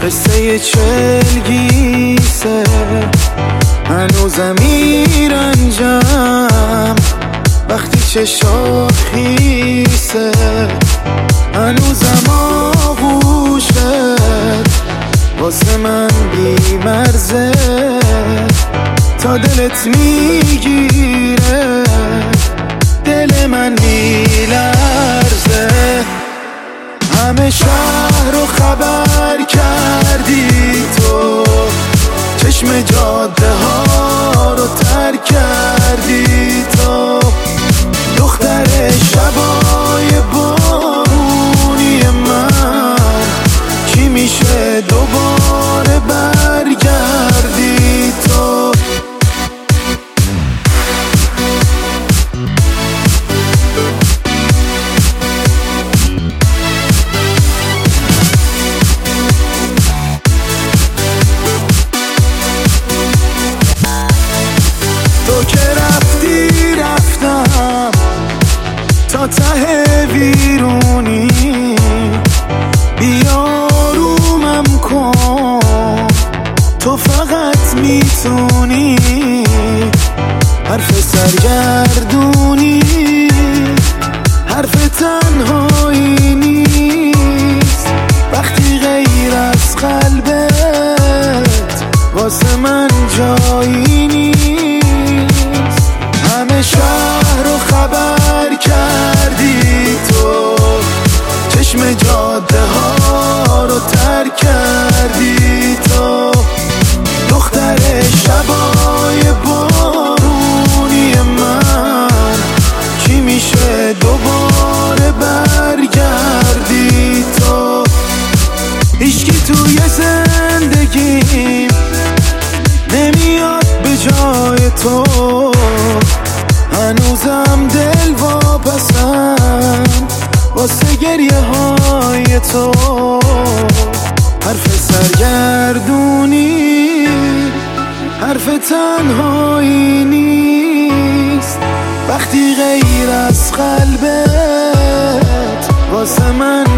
قصه چلگیسه، هنوزم میرنجم وقتی چشات خیسه، هنوزم آغوشت واسه من بیمرزه، تا دلت میگیره دل من میلرزه. همه شهر رو خبر کردی تو، چشم جاده ها رو ترک کردی تو، دختر شبای بارونی من چی میشه دوباره برگردی تو. تو که رفتی رفتم تا ته ویرونی، بیارومم کن تو فقط میتونی، حرف سرگردونی حرف تنهایی نیست وقتی غیر از قلبت واسه من جایی نیست. همه شهر رو خبر کردی تو، چشم جاده ها رو ترک کردی تو، دختر شبای بارونی من چی میشه دوباره برگردی تو. هیچکی توی زندگیم نمیاد به جای تو، هنوزم دل واپسم واسه گریه های تو، حرف سرگردونی حرف تنهایی نیست وقتی غیر از قلبت واسه من